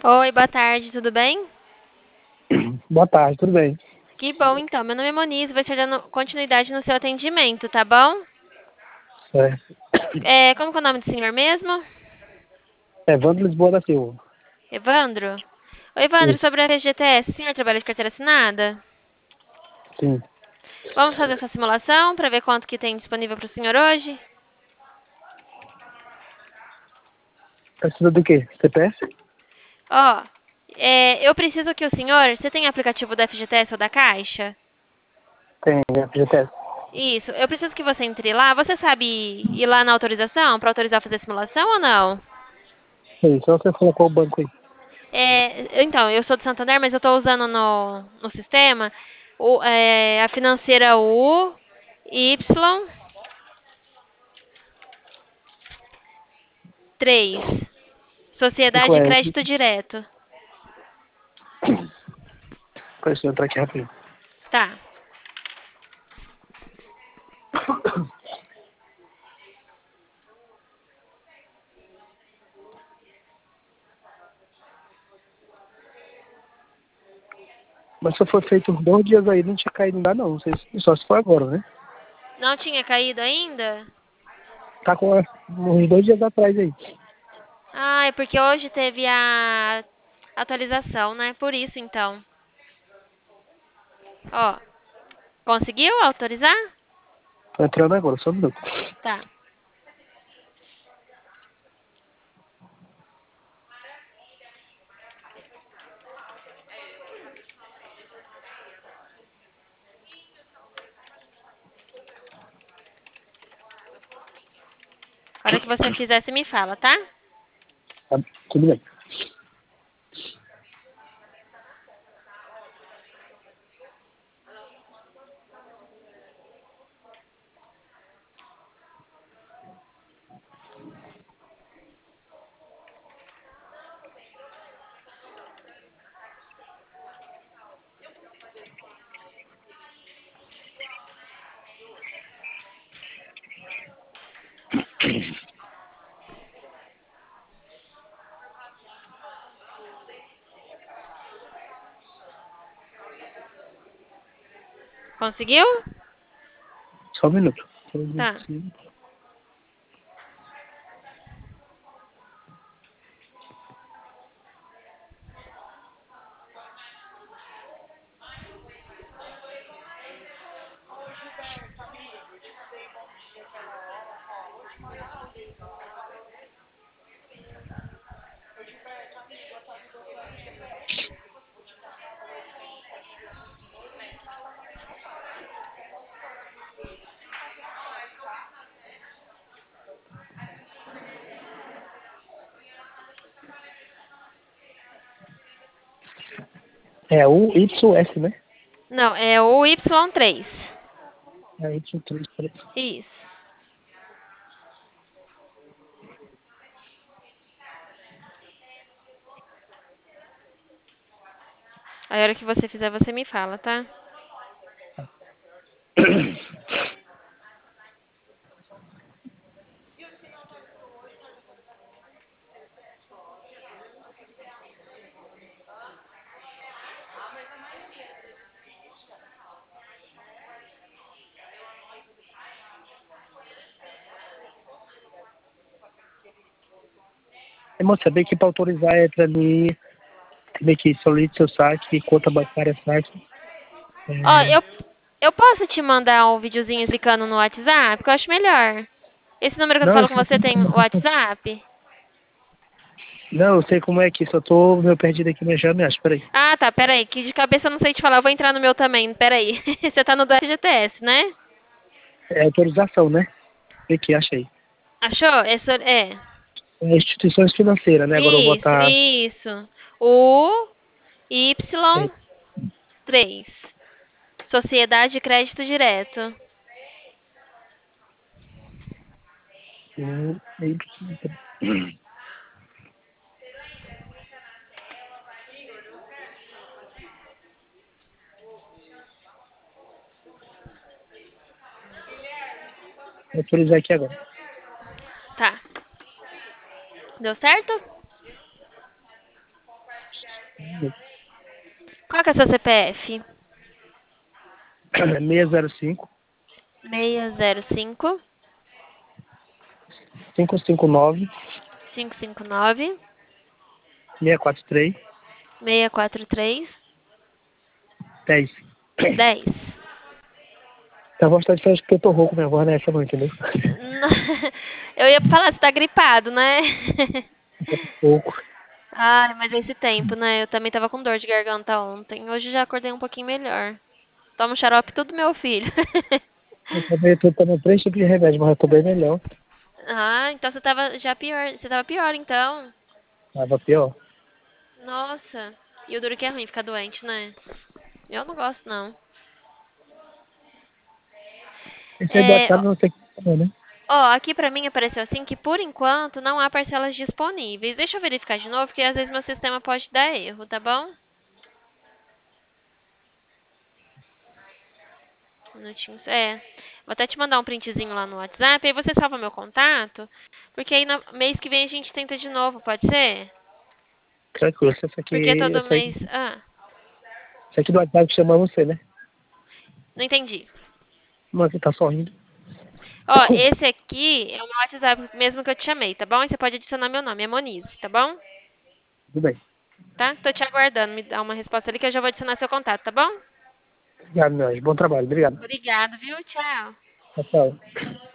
Oi, boa tarde, tudo bem? Boa tarde, tudo bem? Que bom, então. Meu nome é Moniz, vou estar dando continuidade no seu atendimento, tá bom? É, Como que é o nome do senhor mesmo? Evandro Lisboa da Silva. Evandro? Oi, Evandro, Isso, sobre a FGTS, o senhor trabalha de carteira assinada? sim. Vamos fazer essa simulação para ver quanto que tem disponível para o senhor hoje? Precisa do quê? CPF? Ó, eu preciso que o senhor... Você tem aplicativo da FGTS ou da Caixa? Tem, FGTS. Isso, eu preciso que você entre lá. Você sabe ir lá na autorização para autorizar fazer a simulação ou não? Isso, só você colocou o banco aí. Então, eu sou de Santander, mas eu estou usando no sistema a financeira UY3, Sociedade Qual de é? Crédito Direto. Deixa eu entrar aqui rapidinho. Tá. Mas se for feito uns 2 dias aí, não tinha caído ainda não. Não sei só se for agora, né? Não tinha caído ainda? Tá com uns 2 dias atrás aí. Ah, é porque hoje teve a atualização, né? Por isso, então. Ó, conseguiu autorizar? Tô entrando agora, só um minuto. Tá. A hora que você fizer, você me fala, tá? Tá, tudo bem. Conseguiu? Só um minuto. Tá. É o YS, né? Não, é o Y3. É Y3, peraí. Isso. Aí a hora que você fizer, você me fala, tá? É, moça, bem que pra autorizar é pra mim, bem que solicite seu saque, conta bancária, saque. Ó, É, eu posso te mandar um videozinho explicando no WhatsApp, que eu acho melhor. Esse número que eu não, eu falo com sei você tem o WhatsApp? não, eu sei como é que, só tô meio perdido aqui, mas já me acho, peraí. Ah, tá, peraí, que de cabeça eu não sei te falar, eu vou entrar no meu também, peraí. Você tá no do FGTS, né? É autorização, né? Vê aqui, achei. Achou? É. É instituições financeiras, né? Agora eu vou Isso, botar. isso. O É, Y3. Sociedade de Crédito Direto. vou autorizar aqui agora. Tá. Deu certo? Qual que é o seu CPF? 605 605 559 559 643 643 10. 10. Minha voz tá diferente porque eu tô rouco, minha voz não é essa não, entendeu? Eu ia falar, você tá gripado, né? Pouco. Ai, mas esse tempo, né? Eu também tava com dor de garganta ontem. Hoje já acordei um pouquinho melhor. Tomo xarope tudo meu filho. Eu também tô tomando 3 tipos de remédio, mas eu tô bem melhor. Ah, então você tava já pior. Você tava pior, então. Tava pior. Nossa. E o duro que é ruim ficar doente, né? Eu não gosto, não. Esse aí do É, WhatsApp não sei o que é, né? ó, aqui pra mim apareceu assim que por enquanto não há parcelas disponíveis. Deixa eu verificar de novo, porque às vezes meu sistema pode dar erro, tá bom? Minutinhos. É. Vou até te mandar um printzinho lá no WhatsApp, aí você salva meu contato, porque aí no mês que vem a gente tenta de novo, pode ser? Tranquilo, esse aqui, Porque todo esse aí, mês. Ah, esse aqui do WhatsApp chama você, né? não entendi. Mano, você tá sorrindo. Ó, esse aqui é o meu WhatsApp mesmo que eu te chamei, tá bom? E você pode adicionar meu nome, é Monize, tá bom? Tudo bem. Tá? Tô te aguardando, me dá uma resposta ali que eu já vou adicionar seu contato, tá bom? Obrigado, meu anjo. Bom trabalho. Obrigado. Obrigada, viu? Tchau. Tchau, tchau.